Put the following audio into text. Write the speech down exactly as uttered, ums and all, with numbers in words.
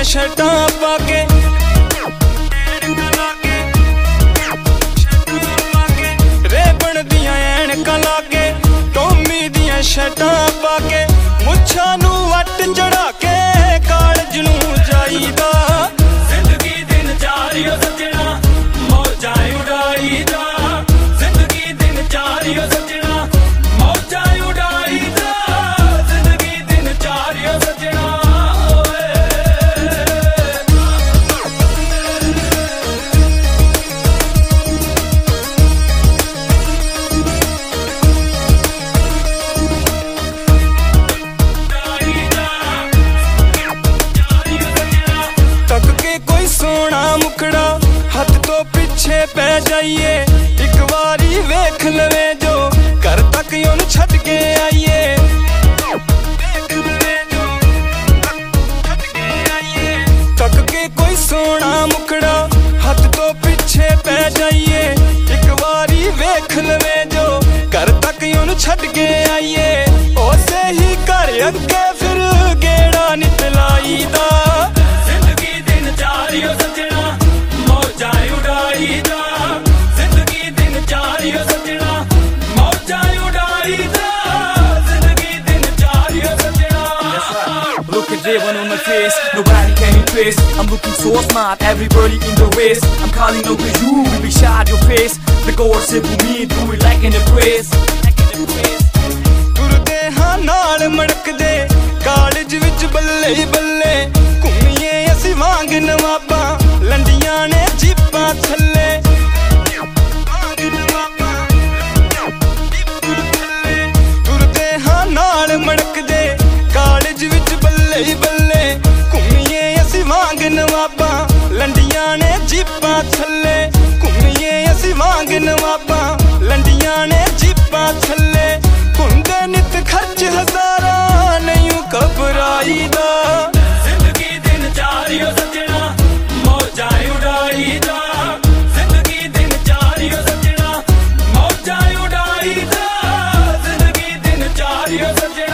शर्टां पाके Ray-Ban दियां ऐनकां लाके Tommy दियां शर्टां पाके मुच्छां नूं वट चढ़ा के कालज नूं जाईदा जिंदगी दिन चारियो सजना मौजां उड़ाईदा जिंदगी दिन चारियो सजना मौजां उड़ाईदा जिंदगी दिन चारियो सजना सोना मुखड़ा हथ तो पिछे पै जाइए एक बारी वेख लवे जो घर तक ओनू छड्ड के आइए तक के कोई सोना मुखड़ा हथ तो पिछे पै जाइए एक बारी वेख लवे जो घर तक ओनू छड्ड के आइए उसे ही घर अगे फिर गेड़ा नितलाईदा जिंदगी दिन चारियो सजना मौजां उड़ाईदा जिंदगी दिन चारियो सजना मौजां उड़ाईदा जिंदगी दिन चारियो सजना Look at that one on my face, nobody can impress. I'm looking so smart, everybody in the race. I'm calling over you, we be shot your face. The goal said for me, do it like in the praise. तुरदे हाँ नाल मड़कदे कालज विच बल्ले बल्ले घूमीए असीं वांग नवाबां लंडियां ने जीपां थल्ले तुरदे हाँ नाल मड़कदे कालज विच बल्ले बल्ले घूमीए असीं वांग नवाबां लंडियां ने जीपां थल्ले घूमीए असीं वांग नवाबां लंडियां ने जीपां थल्ले हुंदे नित खर्च हज़ारां नहीं घबराईदा जिंदगी दिन चारियो सजना मौजां उड़ाईदा जिंदगी दिन चारियो सजना मौजां उड़ाईदा जिंदगी दिन चारियो सजना